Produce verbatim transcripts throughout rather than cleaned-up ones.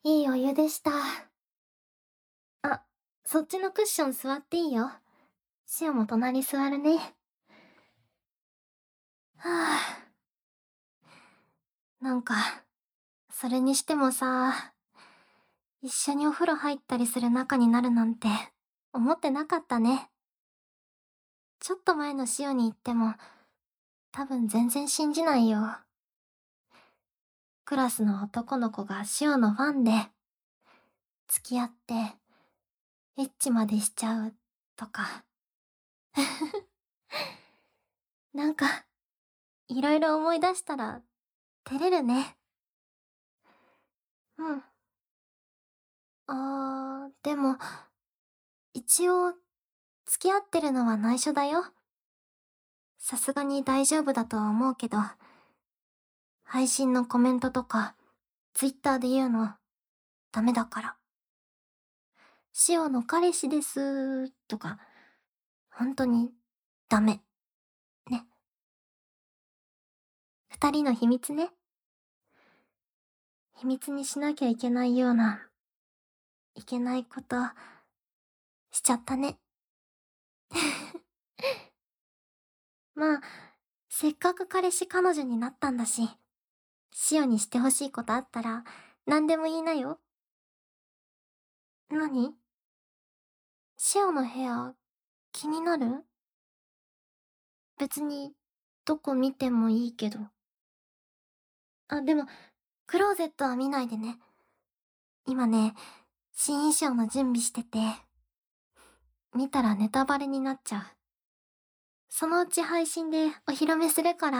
いいお湯でした。あ、そっちのクッション座っていいよ。シオも隣座るね。はぁ。なんか、それにしてもさ、一緒にお風呂入ったりする仲になるなんて、思ってなかったね。ちょっと前のシオに言っても、多分全然信じないよ。クラスの男の子がシオのファンで、付き合って、エッチまでしちゃう、とか。なんか、いろいろ思い出したら、照れるね。うん。あー、でも、一応、付き合ってるのは内緒だよ。さすがに大丈夫だとは思うけど、配信のコメントとか、ツイッターで言うの、ダメだから。シオの彼氏ですー、とか、本当に、ダメ。ね。二人の秘密ね。秘密にしなきゃいけないような、いけないこと、しちゃったね。まあ、せっかく彼氏彼女になったんだし、シオにしてほしいことあったら、何でも言いなよ。何？シオの部屋、気になる？別に、どこ見てもいいけど。あ、でも、クローゼットは見ないでね。今ね、新衣装の準備してて、見たらネタバレになっちゃう。そのうち配信でお披露目するから。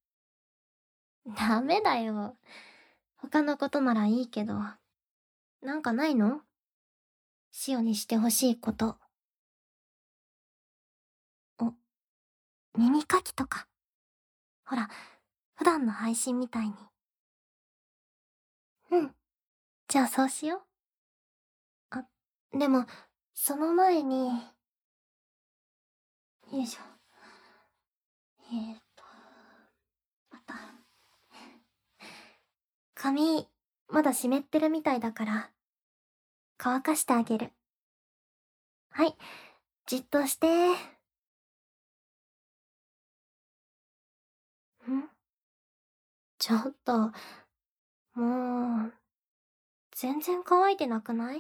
ダメだよ。他のことならいいけど。なんかないの？シオにしてほしいこと。お、耳かきとか。ほら、普段の配信みたいに。うん。じゃあそうしよう。あ、でも、その前に、よいしょ。えーっと、あった。髪、まだ湿ってるみたいだから、乾かしてあげる。はい、じっとして。ん？ちょっと、もう、全然乾いてなくない？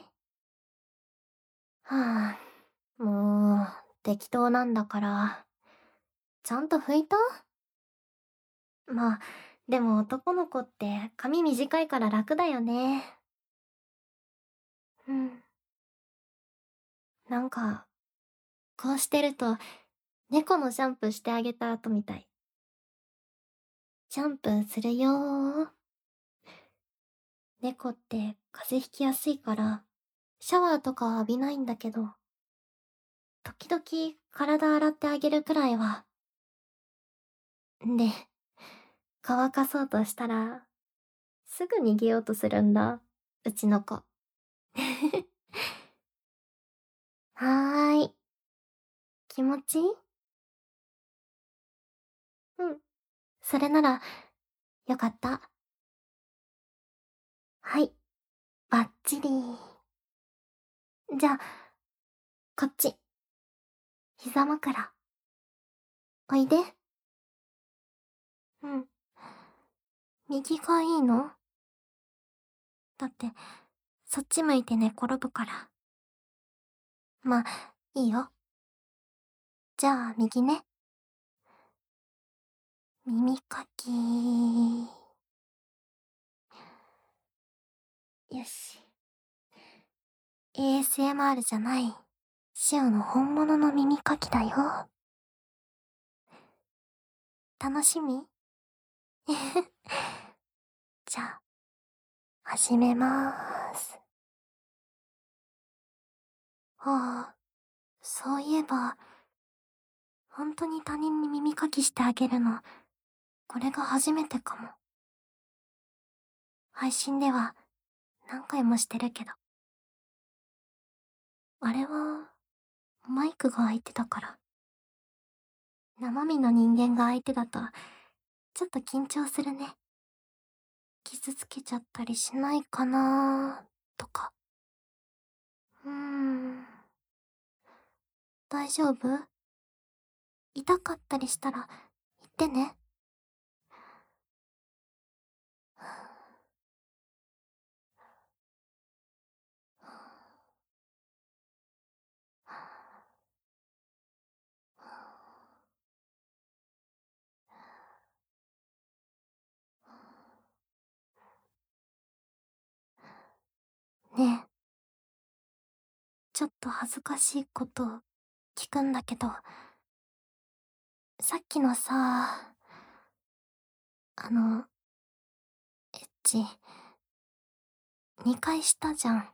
はぁ、もう、適当なんだから。ちゃんと拭いた？まあ、でも男の子って髪短いから楽だよね。うん。なんか、こうしてると、猫のシャンプーしてあげた後みたい。シャンプーするよー。猫って風邪ひきやすいから、シャワーとかは浴びないんだけど、時々体洗ってあげるくらいは。で、乾かそうとしたら、すぐ逃げようとするんだ、うちの子。はーい。気持ちいい？うん。それなら、よかった。はい。バッチリ。じゃあ、こっち。膝枕。おいで。うん。右がいいの？だって、そっち向いて寝転ぶから。まあ、いいよ。じゃあ、右ね。耳かきー。よし。エーエスエムアール じゃない。シオの本物の耳かきだよ。楽しみ？じゃあ、始めまーす。ああ、そういえば、本当に他人に耳かきしてあげるの、これが初めてかも。配信では何回もしてるけど。あれは、マイクが相手だから。生身の人間が相手だと、ちょっと緊張するね。気傷つけちゃったりしないかなとか。うーん。大丈夫？痛かったりしたら言ってね。ねえ、ちょっと恥ずかしいこと聞くんだけど、さっきのさ、あの、エッチ、にかいしたじゃん。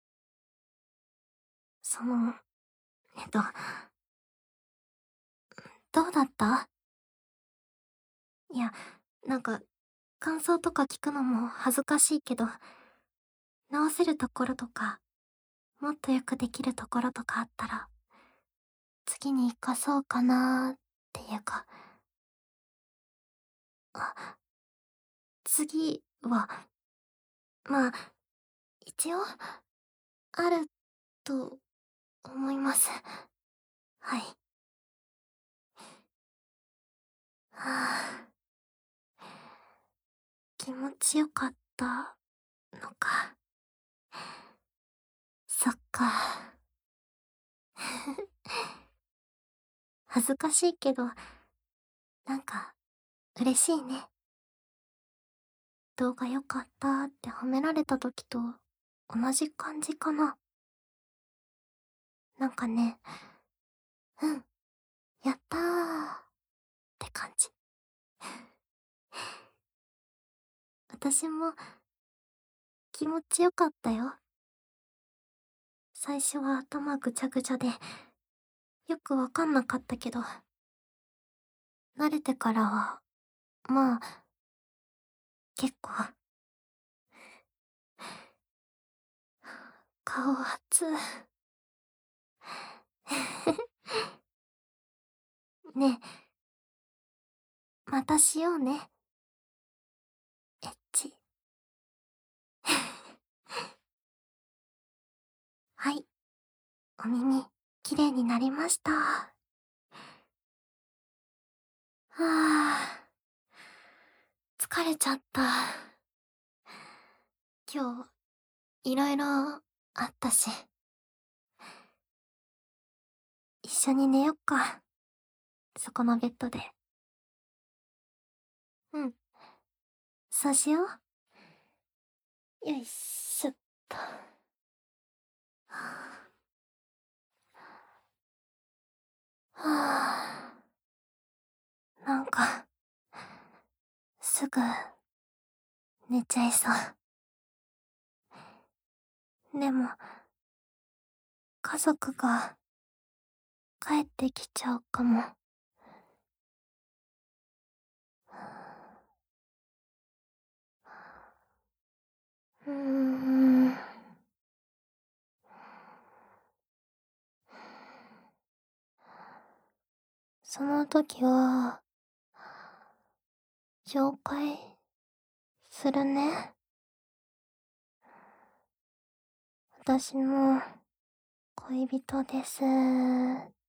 その、えっと、どうだった？いや、なんか、感想とか聞くのも恥ずかしいけど、直せるところとか、もっとよくできるところとかあったら、次に活かそうかなーっていうか、あ、次は、まあ、一応、あると思います。はい。はあ、気持ちよかったのか。そっか。恥ずかしいけど、なんか、嬉しいね。動画良かったって褒められた時と同じ感じかな。なんかね、うん、やったーって感じ。私も気持ちよかったよ。最初は頭ぐちゃぐちゃで、よくわかんなかったけど、慣れてからは、まあ、結構、顔熱。ねえ、またしようね。エッチ。はい、お耳、きれいになりました。はあ、疲れちゃった。今日、いろいろあったし、一緒に寝よっか。そこのベッドで。うん、そうしよう。よいしょっと。はあ、はあ、なんか、すぐ、寝ちゃいそう。でも、家族が、帰ってきちゃうかも。うーん。その時は、紹介するね。私の恋人です。